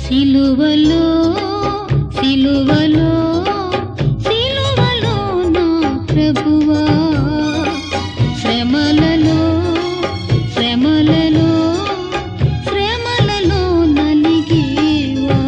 సిలువలో సిలువలో సిలువలో నా ప్రభువా, శ్రమలలో శ్రమలలో శ్రమలలో నలిగేవా.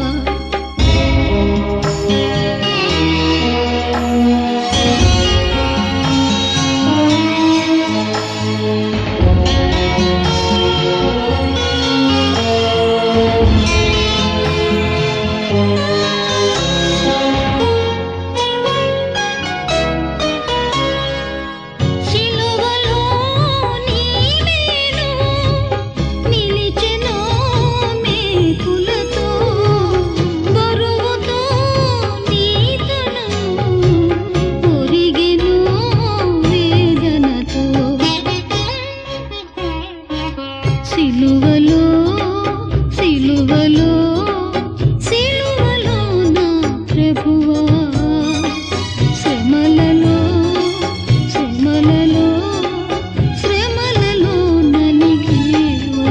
సిలువలో సిలువలో సిలువలో నా ప్రభువా, శ్రమలలో శ్రమలలో శ్రమలలో నలిగేవా.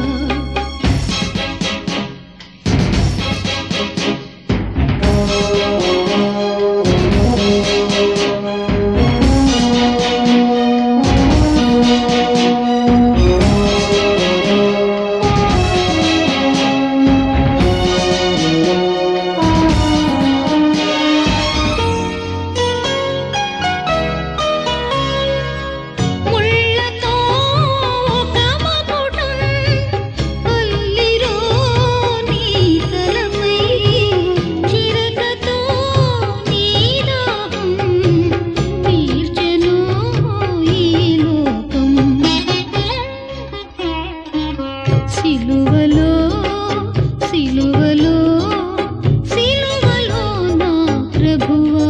సిలువలో సిలువలో సిలువలో నా ప్రభువా,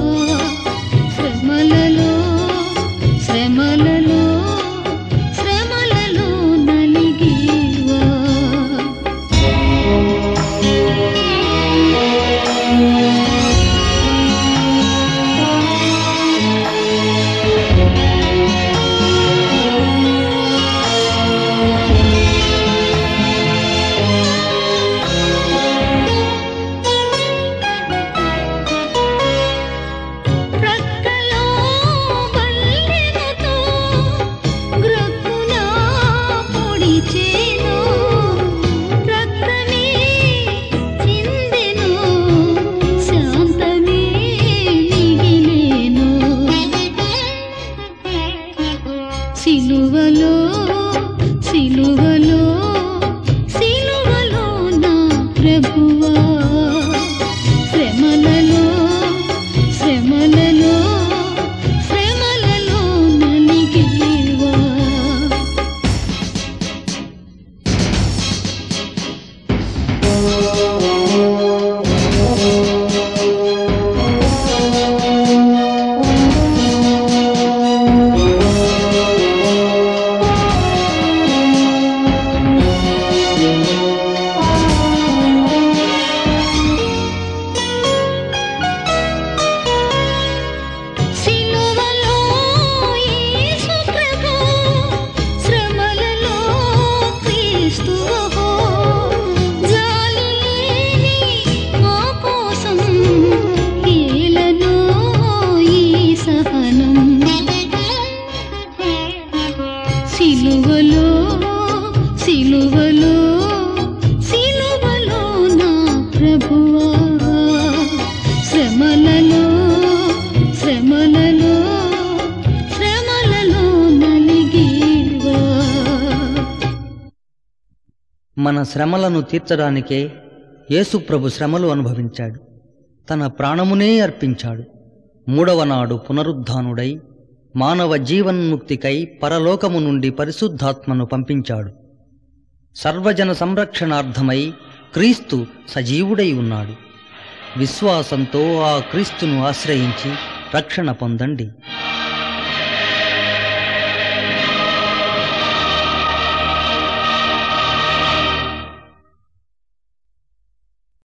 శ్రమలలో శ్రమలలో శ్రమలలో నలిగేవా. సిలువలో సిలువలో సిలువలో నా ప్రభువా, శ్రమలలో శ్రమలలో శ్రమలలో నలిగేవా. సిలువలో సిలువలో సిలువలో నా ప్రభువా, శ్రమలలో శ్రమలలో శ్రమలలో నలిగేవా. మన శ్రమలను తీర్చడానికే యేసు ప్రభు శ్రమలు అనుభవించాడు. తన ప్రాణమునే అర్పించాడు. మూడవ నాడు పునరుద్ధానుడై మానవ జీవన్ముక్తికై పరలోకము నుండి పరిశుద్ధాత్మను పంపించాడు. సర్వజన సంరక్షణార్థమై క్రీస్తు సజీవుడై ఉన్నాడు. విశ్వాసంతో ఆ క్రీస్తును ఆశ్రయించి రక్షణ పొందండి.